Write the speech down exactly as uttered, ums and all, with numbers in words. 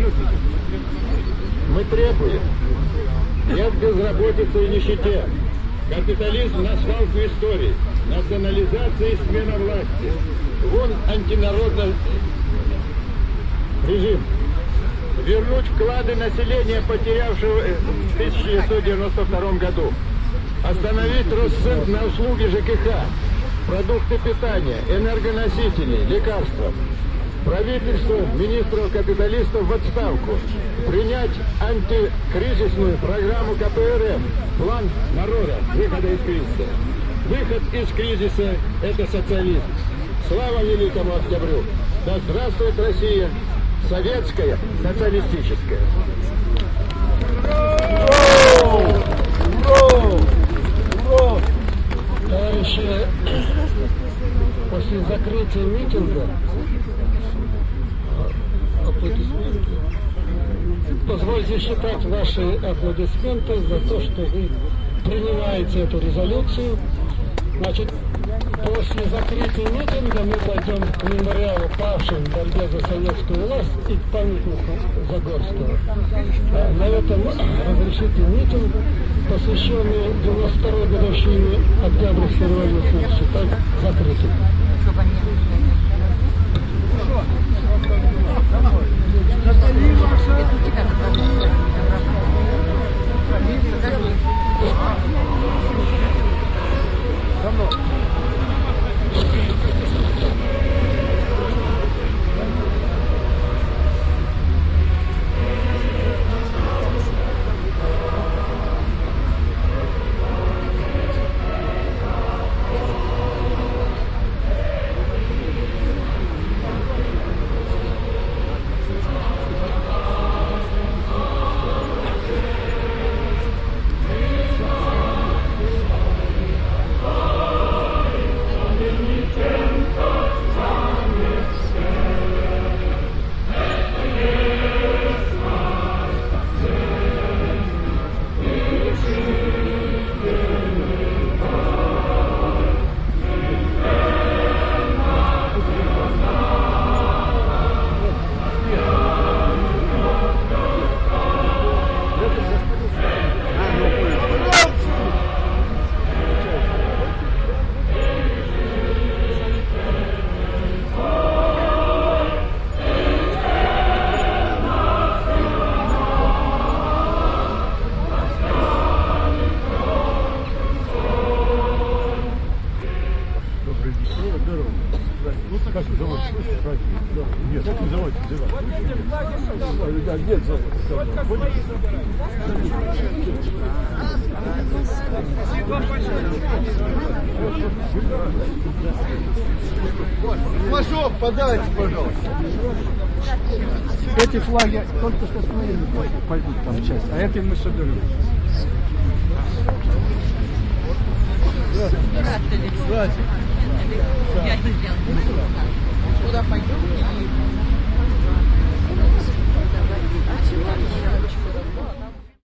Мы требуем нет безработицы и нищете. Капитализм на свалку истории, национализация и смена власти. Вон антинародный режим. Вернуть вклады населения, потерявшего в тысяча девятьсот девяносто втором году. Остановить рост цен на услуги ЖКХ, продукты питания, энергоносители, лекарства. Правительство, министров капиталистов в отставку. Принять антикризисную программу ка пэ эр эм, план народа выхода из кризиса. Выход из кризиса – это социализм. Слава Великому Октябрю! Да здравствует Россия, советская, социалистическая! Товарищи, после закрытия митинга аплодисменты. Позвольте считать ваши аплодисменты за то, что вы принимаете эту резолюцию. Значит, после закрытия митинга мы пойдем к мемориалу павшим в борьбе за советскую власть и к памятнику Загорского. На этом разрешите митинг, посвященный девяносто второй годовщине Октябрьской революции, считать закрытым. Флажок подайте, пожалуйста. Эти флаги только что смотрели, пойдут там часть, а эти мы соберем. Здравствуйте. Куда пойдем?